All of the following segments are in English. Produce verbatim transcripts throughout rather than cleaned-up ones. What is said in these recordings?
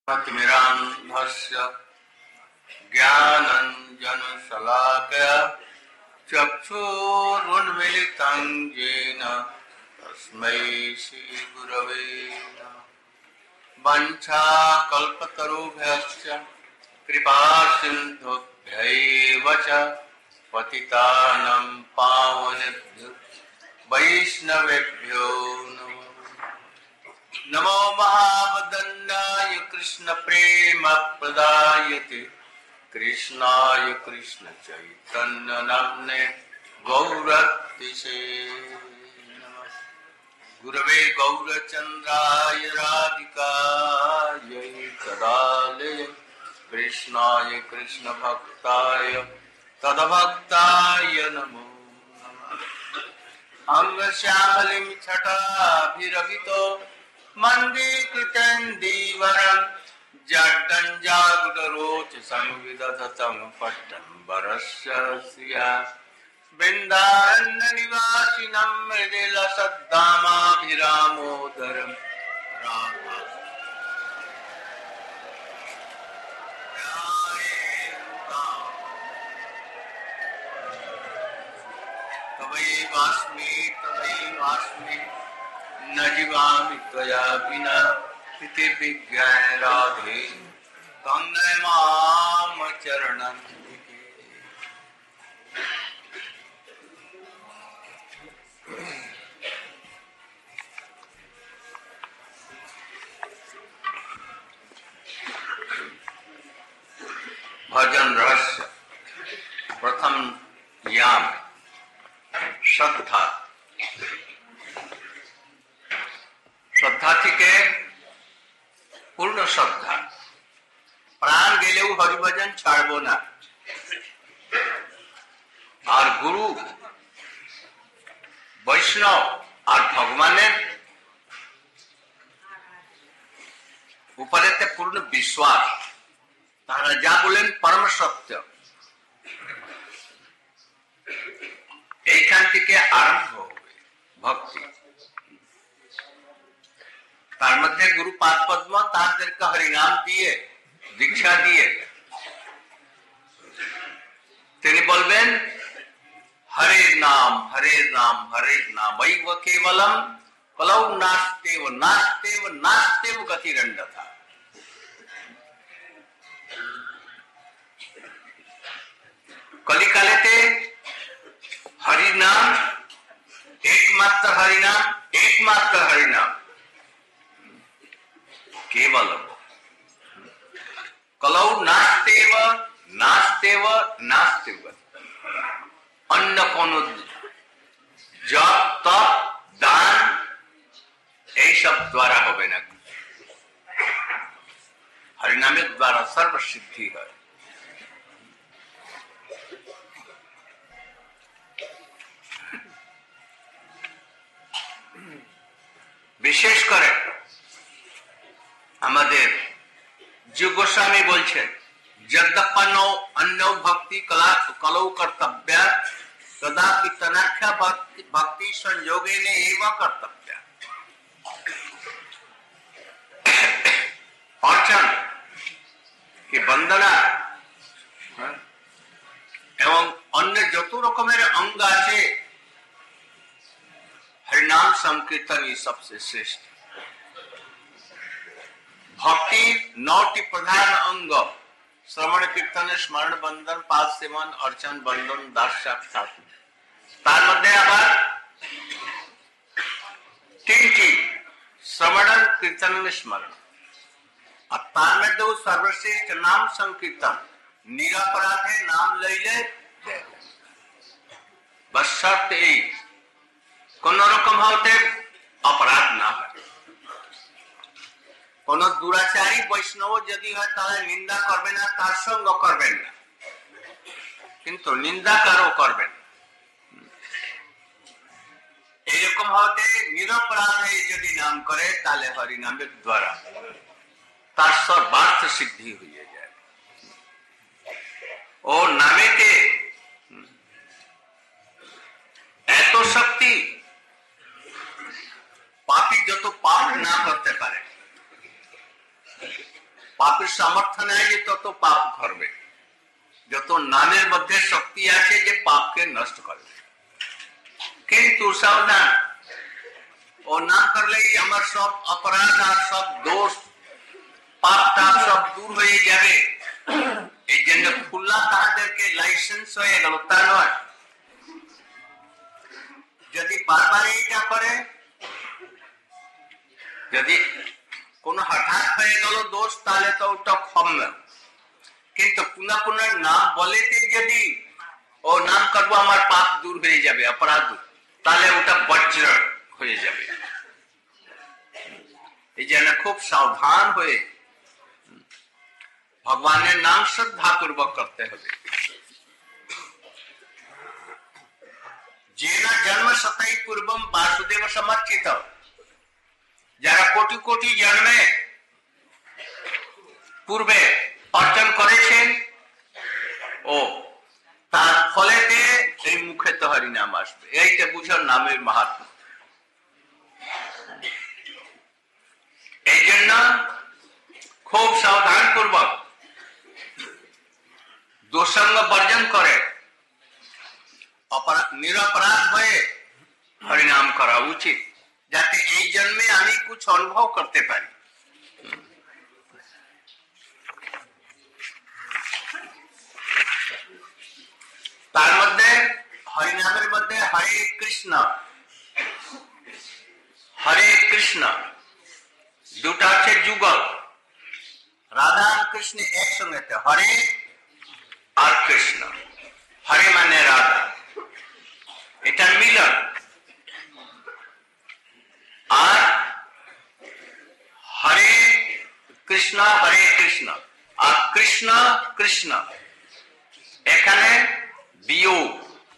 तिमिरान्धस्य ज्ञानञ्जनशलाकया चक्षुरुन्मीलितं येन तस्मै श्रीगुरवे नमः। वाञ्छाकल्पतरुभ्यश्च कृपासिन्धुभ्यैव च पतितानां पावनेभ्यो वैष्णवेभ्यो नमो नमो महावदन्नाय कृष्ण प्रेम प्रदायते कृष्णाय कृष्ण चैतन्य नाम्ने गौरतिसे नमः। गुरवे गौरचन्द्राय राधिकायै तदालये कृष्णाय कृष्ण भक्ताय तद्भक्ताय नमो नमः। अंगश्यामलिं छटाभिरभितो मन्दीकृतेन्दीवरं जड्डञ्जागुडरोच संविदधतं पट्टम्बरस्य श्रिया बिन्दारण्यनिवासिनं मृदुलसद्दामाभिरामोदरं राधा तवैवास्मि तवैवास्मि न जीवामि त्वया विना इति विज्ञाय राधे तन्मय माम चरणं भजन रहस्य प्रथम याम श्रद्धा श्रद्धा थिके पूर्ण श्रद्धा प्राण गेले हरिभजन छाड़बो ना और गुरु वैष्णव और भगवाনের উপরেতে पूर्ण विश्वास তারা যা বলেন পরম সত্য এইখান থেকে আরম্ভ হবে ভক্তি। তার মধ্যে গুরু পাদ পদ্ম তাদেরকে হরিনাম দিয়ে দীক্ষা দিয়ে তিনি বলবেন हरे नाम हरे नाम हरे नाम वही वो केवलम कलौ नास्ते वो नास्ते वो नास्ते वो गतिरंड था। कलिकाले थे हरिनाम एकमात्र हरिनाम एकमात्र हरिनाम केवलम कलौ नास्तेव नास्तेव नास्तेव অন্য কোন জপ তপ দান এইসব দ্বারা হবে না, হরিনামের দ্বারা সর্বসিদ্ধি হয়। বিশেষ করে আমাদের যোগ গোস্বামী বলছেন यद्यपनो अन्यो भक्ति कला कलौ कर्तव्य कदापि तनाख्या भक्ति भक्ति संयोगे ने एवं कर्तव्य। अर्चन की वंदना एवं अन्य যত রকমের অঙ্গ আছে हरिनाम संकीर्तन ये सबसे श्रेष्ठ। भक्ति नौटी प्रधान अंग श्रवण कीर्तन स्मरण बंधन पाद सेवन अर्चन बंधन दास साक्षात तार मध्य आबार तीनटी श्रवण कीर्तन स्मरण और तार मध्य सर्वश्रेष्ठ नाम संकीर्तन निरापराधे नाम लैले बस शर्त এই কোন রকম হতে अपराध ना হয়। কোন দুরাচারী বৈষ্ণব যদি হয় তাহলে নিন্দা করবে না, তার সঙ্গ করবেন না, কিন্তু নিন্দা কারো করবেন। এইরকম হতে নিরপরাধে যদি নাম করে তাহলে হরি নামের দ্বারা তার সর্বার্থ সিদ্ধি হয়ে যায়। ও নামেতে এত শক্তি পাপী যত পাপ না করতে পারে পাপের সামর্থ্য নাই যে তত পাপ করবে, যত নামের মধ্যে শক্তি আছে যে পাপকে নষ্ট করবে। কিন্তু সাবধান, ও নাম করলেই আমার সব অপরাধ আর সব দোষ পাপ টাপ সব দূর হয়ে যাবে, এই জন্য খুলনা তাদেরকে লাইসেন্স হয়ে গেল তা নয়। যদি বারবার এইটা করে, যদি কোন হঠাৎ হয়ে গেল দোষ, তাহলে তো ওটা ক্ষমা। কিন্তু পুনঃ পুনঃ নাম বলেতে যদি ও নাম করবো আমার পাপ দূর হয়ে যাবে, অপরাধ, তাহলে ওটা বজ্র হয়ে যাবে। এই জন্য খুব সাবধান হয়ে ভগবানের নাম শ্রদ্ধা পূর্বক করতে হবে। যে না জন্ম শতাই পূর্বম বাসুদেব সমর্চিত, যারা কোটি কোটি জন্মে পূর্বে অর্জন করেছেন, ও তার ফলেতে এই মুখে তো হরিনাম আসবে। এইটা বুঝার নামের মাহাত্ম্য। এই জন্য খুব সাবধান পূর্বক দোষাঙ্গ বর্জন করে নিরপরাধ হয়ে হরিনাম করা উচিত, যাতে এই জন্মে আমি কিছু অনুভব করতে পারি। তার মধ্যে হরিনামের মধ্যে হরে কৃষ্ণ হরে কৃষ্ণ দুটা হচ্ছে যুগল, রাধা আর কৃষ্ণ একসঙ্গে, হরে আর কৃষ্ণ। হরে মানে রাধা, এটা মিলন। আর হরে কৃষ্ণ হরে কৃষ্ণ আর কৃষ্ণ কৃষ্ণ, এখানে বিয়োগ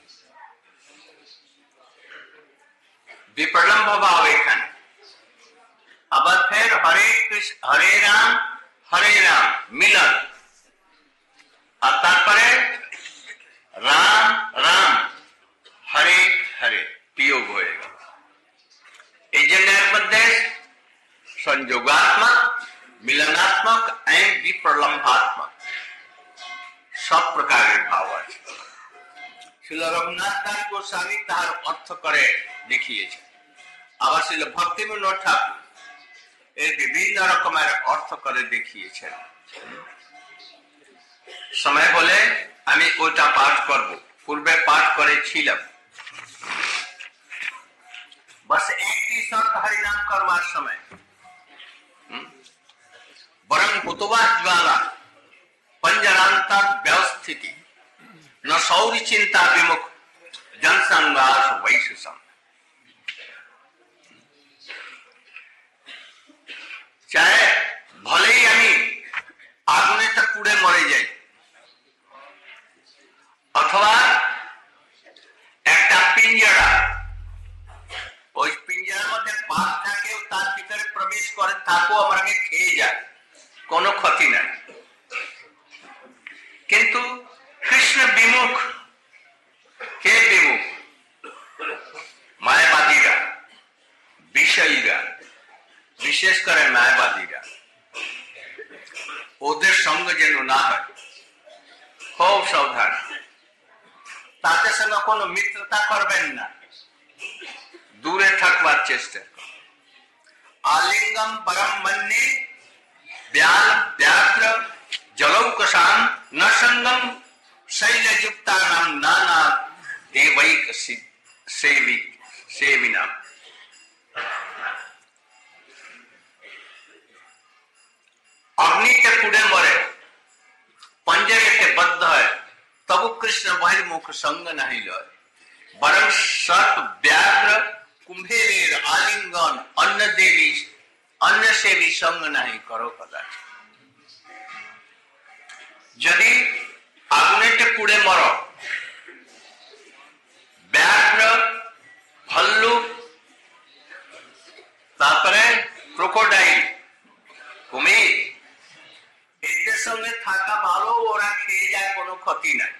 विप्रलम्ब भाव एखाने। আবার ফের হরে কৃষ্ণ হরে রাম হরে রাম মিলন, আর তারপরে রাম রাম হরে হরে বিয়োগ হয়ে গেল। এই জন্য এর মধ্যে সংযোগাত্মক, মিলনাত্মক এন্ড বিপ্রলম্বাত্মক সব প্রকারের ভাব আছে। শিল রঘুনাথ দাস গোস্বামী তার অর্থ করে দেখিয়েছে। আবার শিল ভক্তিবিনোদ ঠাকুর এর বিভিন্ন রকমের অর্থ করে দেখিয়েছেন। সময় বলে আমি ওটা পাঠ করব, পূর্বে পাঠ করেছিলাম। बस একটি শর্ত হরিনাম করবার সময়, বরং ভূতবা জ্বালা पंजरांतर व्यवस्थिति न सौरी चिंता विमुख जनसंघास वैश्यसम। चाहे भले ही আমি আগুনে তা পুড়ে মরে যাই, অথবা একটা পিঞ্জরা, ওই পিঞ্জরার মধ্যে বাঘ থাকে, তার ভিতরে প্রবেশ করে, তাকেও আমাকে খেয়ে যায়, কোনো ক্ষতি নাই। কিন্তু কৃষ্ণ বিমুখ, কে বিমুখ? মায়াবাদীরা, বিষয়ীরা, বিশেষ করে মায়াবাদীরা। ওদের সঙ্গ যেন না হয়, খুব সাবধান। তাদের সঙ্গে কোনো মিত্রতা করবেন না, দূরে থাকবার চেষ্টা করুন। আলিঙ্গম পরম মন্যে ব্যাল ব্যাঘ্র जलौकशान न संगम शैलयुक्ता नाम नाना देवैक सेविक सेविना। अग्नि के पुड़े मरे, पंजरे के बद्ध है, तब कृष्ण बहिर्मुख संग नहीं लय। बरं सर्प व्याघ्र कुंभेर आलिंगन अन्न देवी अन्न सेवी संग नहीं करो कदाच। যদি আগুনেতে পুড়ে মরো, ব্যাঘ্র, ভাল্লুক, তারপরে ক্রোকোডাইল, কুমির, এদের সঙ্গে থাকা ভালো, ওরা খেয়ে যায়, কোনো ক্ষতি নাই।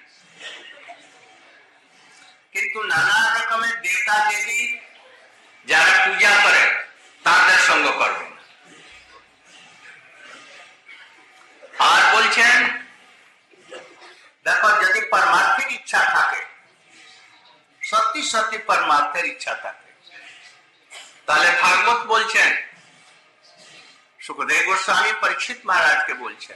কিন্তু নানা রকমের দেবতা দেবী যারা পূজা করে, তাদের সঙ্গ করবে না। परमार्थিক ইচ্ছা থাকে, সত্যি সত্যি परमार्थের ইচ্ছা থাকে, তাহলে ভাগবত বলছেন, সুখদেব গোস্বামী পরীক্ষিত মহারাজকে বলছেন,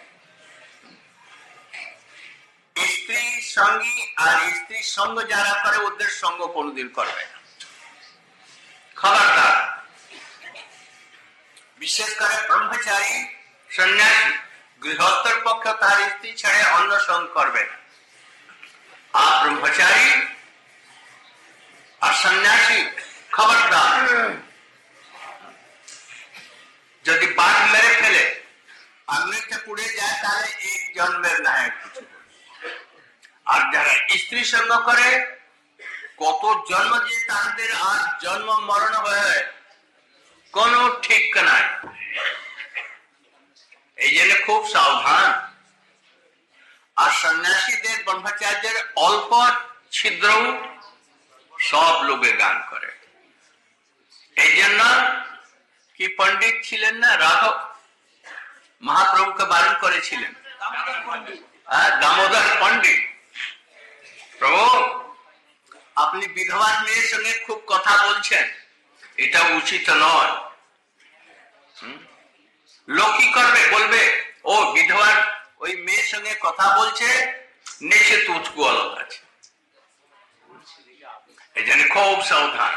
স্ত্রী সঙ্গী আর স্ত্রী সঙ্গ যারা করে ওদের সঙ্গ কোনদিন করবে না, খবরদার। বিশেষ করে ব্রহ্মচারী সন্ন্যাসী গৃহস্থের পক্ষে তার স্ত্রী ছেড়ে অন্য সঙ্গ করবে না। আর ব্রহ্মচারী আর সন্ন্যাসী খবরদার, যদি বাঘ মেরে ফেলে আগ্নিতে পুড়ে যায় তাহলে এক জন্মের না কিছু। আর যারা স্ত্রী সঙ্গ করে কত জন্ম যে তাদের আর জন্ম মরণ হয়ে কোন ঠিক নাই। এই জন্য খুব সাবধান। আর সন্ন্যাসীদের ব্রহ্মচার্যের অল্প ছিদ্র সব লোকে গান করে। এই জন্য কি পণ্ডিত ছিলেন না রাঘব মহাপ্রভুকে বারণ করেছিলেন, দামোদর পণ্ডিত, প্রভু আপনি বিধবা মেয়ের সঙ্গে খুব কথা বলছেন, এটা উচিত নয়। লোক কি করবে, বলবে ও বিধবার ওই মেয়ের সঙ্গে কথা বলছে, নিচে তুচকু আলোক আছে। এই জন্য খুব সাবধান।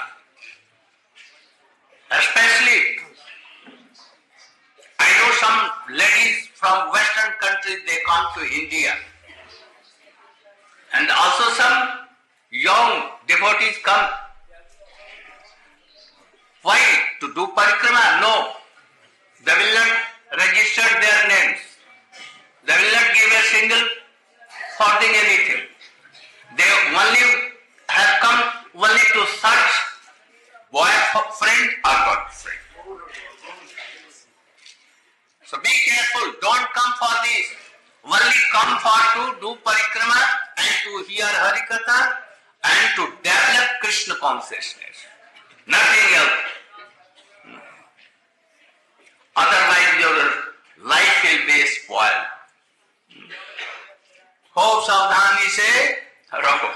Especially, I know some ladies from Western countries, they come to India, and also some young devotees come. Why? To do parikrama? No. They will not register their names. They will not give a single farthing anything. They only have come only to search boyfriend or girlfriend. So be careful. Don't come for this. Only come for to do parikrama and to hear Harikatha and to develop Krishna consciousness. Nothing else. Otherwise your life will be spoiled. खूब सावधानी से रखो।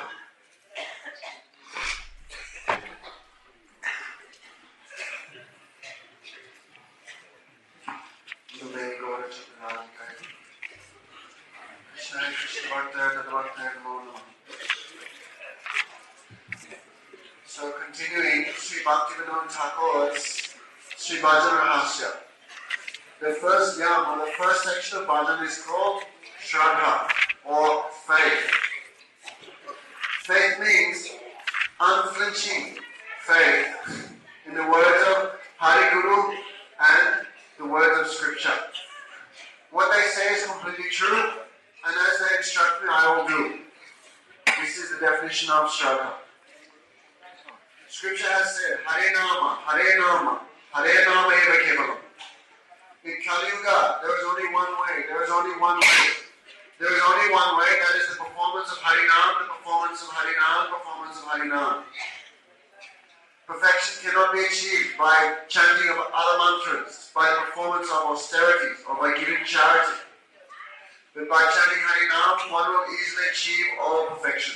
So continuing Sri Bhaktivinoda Thakur's Sri Bhajan Rahasya. The first yam or the first section of bhajan is called Shraddha or faith. Faith means unflinching faith in the words of Hari Guru and the words of Scripture. What they say is completely true, and as they instruct me, I will do. This is the definition of Shraddha. Scripture has said, Hare Nama, Hare Nama, Hare Nama eva kevalam. In Kali Yuga, there is only one way, there is only one way. There is only one way, that is the performance of Harinam, the performance of Harinam, performance of Harinam. Perfection cannot be achieved by chanting of other mantras, by the performance of austerities, or by giving charity. But by chanting Harinam, one will easily achieve all perfection.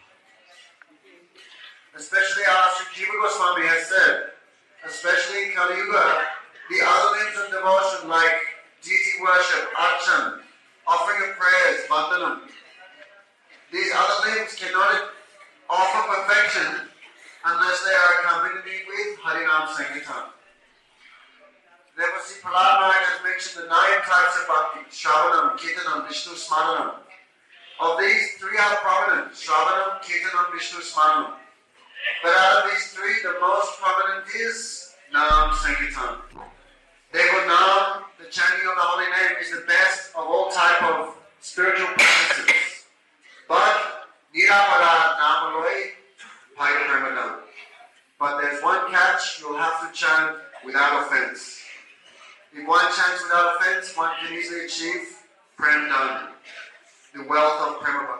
Especially as Sri Jiva Goswami has said, especially in Kali Yuga, the other limbs of devotion like deity worship, archan, offering of prayers, vandanam, these other limbs cannot offer perfection unless they are accompanied with Harinam Sankirtan. Therefore, Sri Prahlad Maharaj has mentioned the nine types of bhakti: Shravanam, Kirtanam, Vishnu Smaranam. Of these, three are prominent: Shravanam, Kirtanam, Vishnu Smaranam. But out of these three, the most prominent is Nam Sankirtan. Therefore, Nam, the chanting of the holy name, is the best of all type of spiritual practices. But Nirapara Namaloi Bhaya Premadam. But there's one catch: you'll have to chant without offense. If one chants without offense, one can easily achieve Premdana, the wealth of Premabha.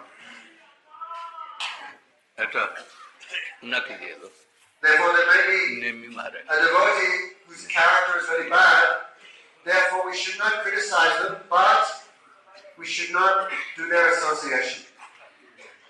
Therefore, there may be a devotee whose character is very bad. Therefore, we should not criticize them, but we should not do their association.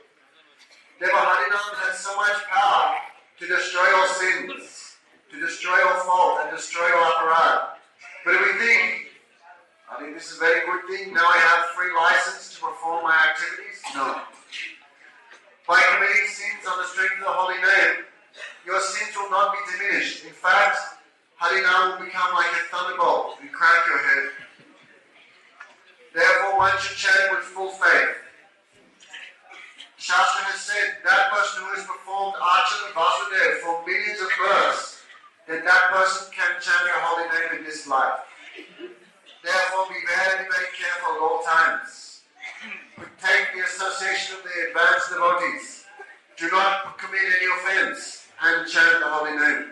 Therefore, Harinam has so much power to destroy all sins, to destroy all fault, and destroy all aparad. But if we think, I think this is a very good thing, now I have free license to perform my activities? No. By committing sins on the strength of the holy name, your sins will not be diminished. In fact, Harinam will become like a thunderbolt and crack your head. Therefore, one should chant with full faith. Shastra has said that person who has performed Archana Vasudev for millions of births, then that person can chant your holy name in this life. Therefore, be very, very careful at all times. Take the association of the advanced devotees. Do not commit any offense and chant the holy name.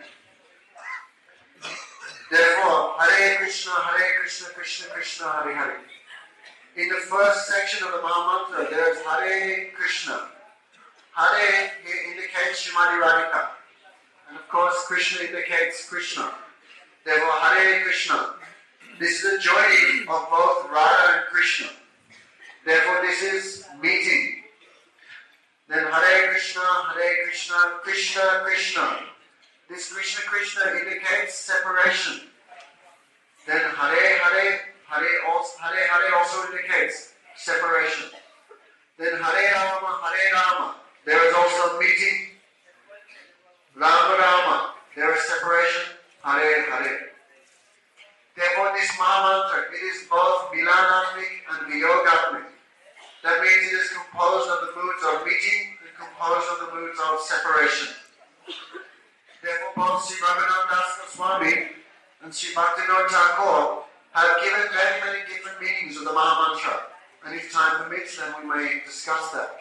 Therefore, Hare Krishna, Hare Krishna, Krishna Krishna, Hare Hare. In the first section of the Mahamantra, there is Hare Krishna. Hare here indicates Srimati Radhika. And of course, Krishna indicates Krishna. Therefore, Hare Krishna. This is a joining of both Radha and Krishna. Therefore, this is meeting. Then Hare Krishna, Hare Krishna, Krishna Krishna. This Krishna Krishna indicates separation. Then Hare Hare, Hare also, Hare Hare also indicates separation. Then Hare Rama, Hare Rama. There is also meeting. Rama Rama. There is separation. Hare Hare. Therefore, this Mahamantra, it is both Milanatmik and Viyogatmik. That means it is composed of the moods of meeting and composed of the moods of separation. Therefore, both Sri Raghunath Das Goswami and Sri Bhaktivinoda Thakur have given very many different meanings of the Mahamantra. And if time permits, then we may discuss that.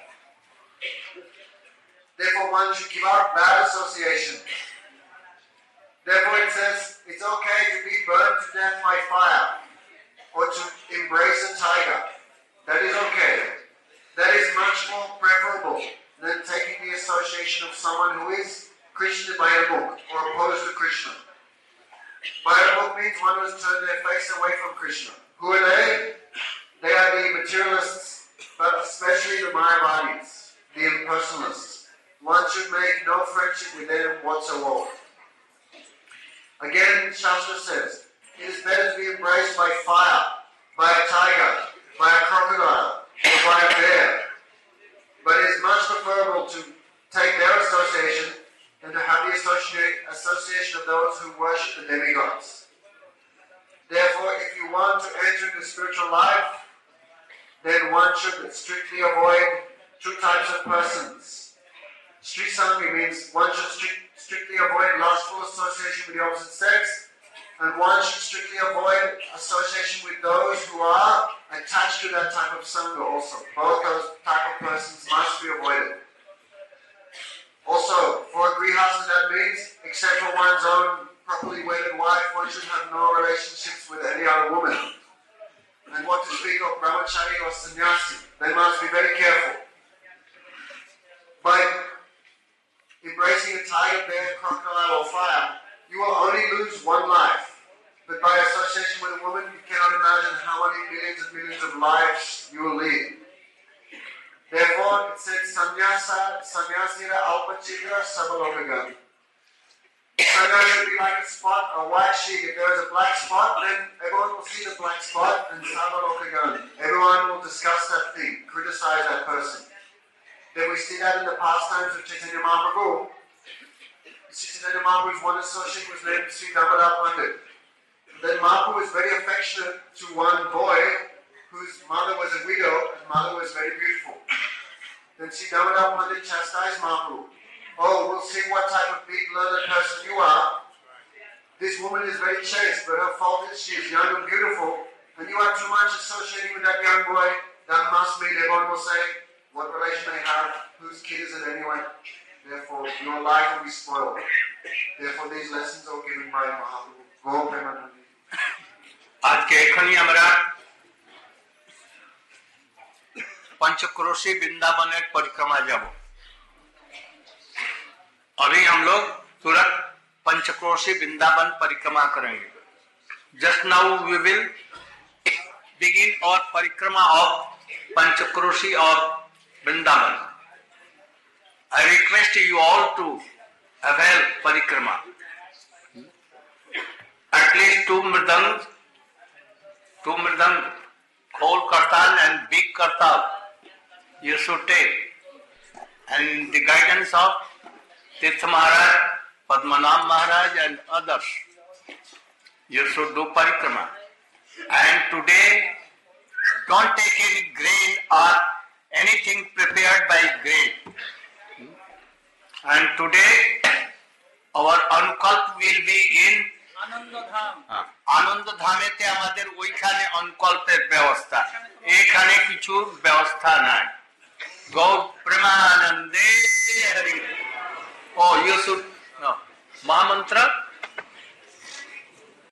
Therefore, one should give up bad association. Therefore, it says it's okay to be burned to death by fire or to embrace a tiger. That is okay. That is much more preferable than taking the association of someone who is Krishna by a book or opposed to Krishna. By a book means one who has turned their face away from Krishna. Who are they? They are the materialists, but especially the Mayavadis, the impersonalists. One should make no friendship with them whatsoever. Again, Shastra says, it is better to be embraced by fire, by a tiger, by a crocodile, or by a bear. But it is much preferable to take their association than to have the association of those who worship the demigods. Therefore, if you want to enter into spiritual life, then one should strictly avoid two types of persons. Sri Sangi means one should strict, strictly avoid lustful association with the opposite sex, and one should strictly avoid association with those who are attached to that type of Sangha also. Both those type of persons must be avoided. Also, for a grihasta, that means, except for one's own properly wedded wife, one should have no relationships with any other woman. And what to speak of brahmachari or sannyasi, they must be very careful. By embracing a tiger, bear, crocodile or fire, you will only lose one life. But by association with a woman, you cannot imagine how many millions and millions of lives you will lead. Therefore, it says, Sannyasa, Sannyasira Alpachitra Sabalokagan. Sangha should be like a spot, a white sheet. If there is a black spot, then everyone will see the black spot and Sabalokagan. Everyone will discuss that thing, criticize that person. Then we see that in the pastimes of Chaitanya Mahaprabhu. Chaitanya Mahaprabhu's one associate was named Sri Damodar Pandit. Then Mahaprabhu was very affectionate to one boy whose mother was a widow and mother was very beautiful. Then Sri Damodar Pandit chastised Mahaprabhu. Oh, we'll see what type of big learned person you are. This woman is very chaste, but her fault is she is young and beautiful, and you are too much associating with that young boy. That must mean everyone will say, what relation they have, whose kid is it anyway? Therefore, your life will be spoiled. Therefore, these lessons are given by Mahaprabhu. Go Premanandi. আজকে এখানেই আমরা पंचक्रोशी वृंदावनेर परिक्रमा যাব। अभी हम लोग तुरंत पंचक्रोशी वृंदावन परिक्रमा करेंगे। Just now we will begin our परिक्रमा of Panchkroshi of Vrindavan. I request you all to avail parikrama. At least two mridang, two mridang, whole kartal and big kartal, you should take. And the guidance of Tirtha Maharaj, Padmanabh Maharaj and others, you should do parikrama. And today, don't take any grain or anything prepared by grain. And today, our Anukalp will be in আনন্দ ধামেতে আমাদের ওইখানে অনকল্পের ব্যবস্থা, এখানে কিছু ব্যবস্থা নাই। গৌর প্রেমানন্দে হরি। ও you should মহামন্ত্র